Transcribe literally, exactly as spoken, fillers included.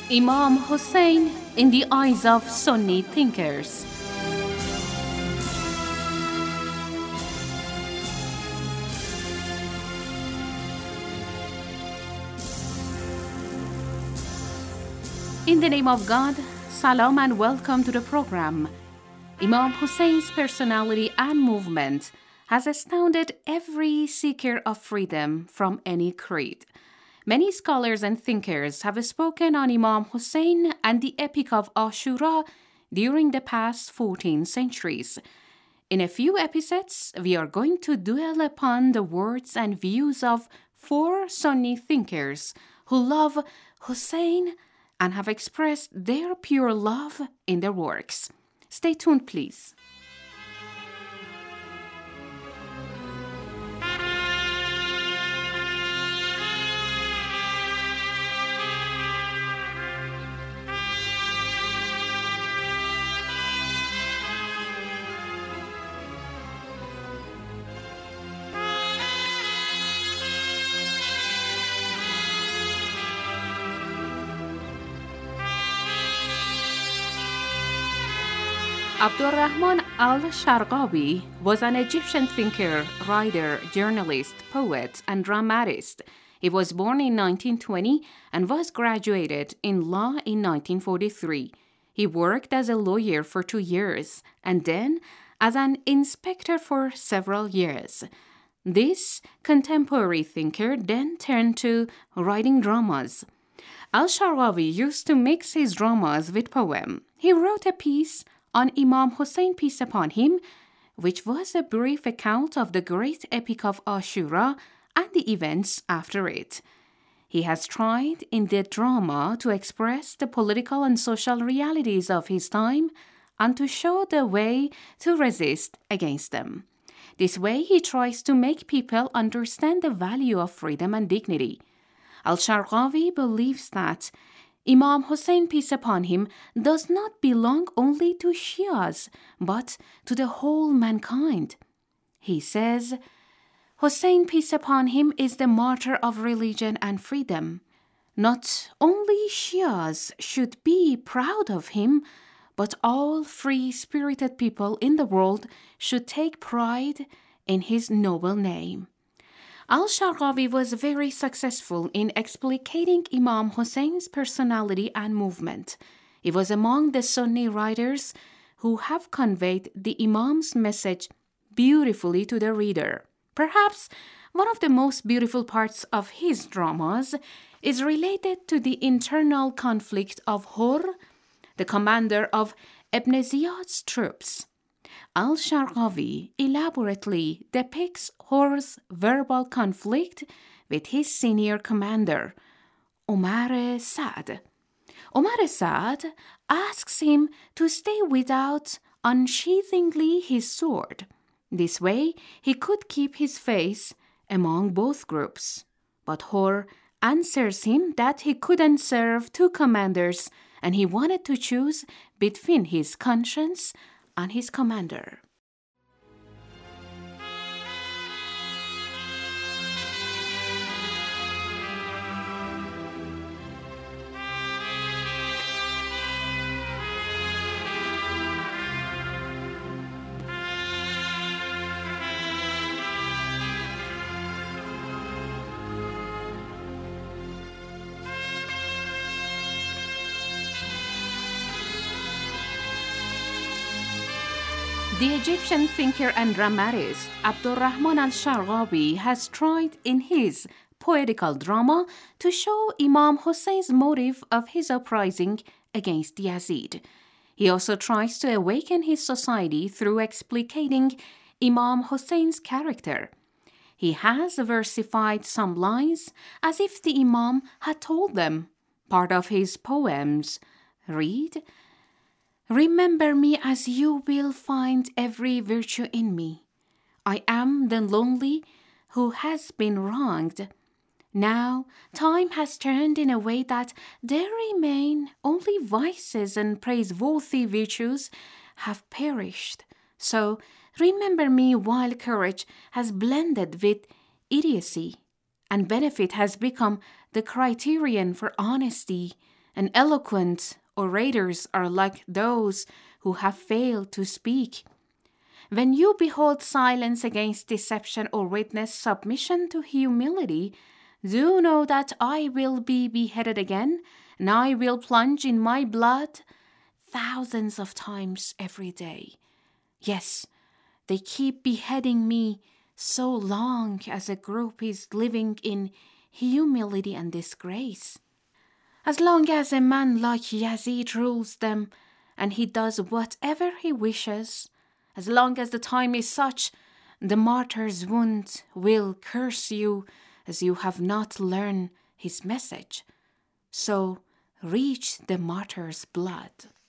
Imam Hussein in the eyes of Sunni thinkers. In the name of God, salam and welcome to the program. Imam Hussein's personality and movement has astounded every seeker of freedom from any creed. Many scholars and thinkers have spoken on Imam Hussein and the Epic of Ashura during the past fourteen centuries. In a few episodes, we are going to dwell upon the words and views of four Sunni thinkers who love Hussein and have expressed their pure love in their works. Stay tuned, please. Abdurrahman al-Sharqawi was an Egyptian thinker, writer, journalist, poet, and dramatist. He was born in nineteen twenty and was graduated in law in nineteen forty-three. He worked as a lawyer for two years and then as an inspector for several years. This contemporary thinker then turned to writing dramas. Al-Sharqawi used to mix his dramas with poem. He wrote a piece on Imam Hussein, peace upon him, which was a brief account of the great Epic of Ashura and the events after it. He has tried in the drama to express the political and social realities of his time and to show the way to resist against them. This way, he tries to make people understand the value of freedom and dignity. Al-Sharqawi believes that Imam Hussein, peace upon him, does not belong only to Shias, but to the whole mankind. He says, Hussein, peace upon him, is the martyr of religion and freedom. Not only Shias should be proud of him, but all free-spirited people in the world should take pride in his noble name. Al-Sharqawi was very successful in explicating Imam Hussein's personality and movement. He was among the Sunni writers who have conveyed the Imam's message beautifully to the reader. Perhaps one of the most beautiful parts of his dramas is related to the internal conflict of Hur, the commander of Ibn Ziyad's troops. Al-Sharqawi elaborately depicts Hur's verbal conflict with his senior commander, Omar Saad. Omar Saad asks him to stay without unsheathingly his sword. This way, he could keep his face among both groups. But Hur answers him that he couldn't serve two commanders and he wanted to choose between his conscience and his commander. The Egyptian thinker and dramatist Abdurrahman al-Sharqawi has tried in his poetical drama to show Imam Hussein's motive of his uprising against Yazid. He also tries to awaken his society through explicating Imam Hussein's character. He has versified some lines as if the Imam had told them. Part of his poems read, Remember me as you will find every virtue in me. I am the lonely who has been wronged. Now time has turned in a way that there remain only vices and praiseworthy virtues have perished. So remember me while courage has blended with idiocy, and benefit has become the criterion for honesty, and eloquent orators are like those who have failed to speak. When you behold silence against deception or witness submission to humility, do know that I will be beheaded again, and I will plunge in my blood thousands of times every day. Yes, they keep beheading me so long as a group is living in humility and disgrace. As long as a man like Yazid rules them, and he does whatever he wishes, as long as the time is such, the martyr's wound will curse you as you have not learned his message. So reach the martyr's blood.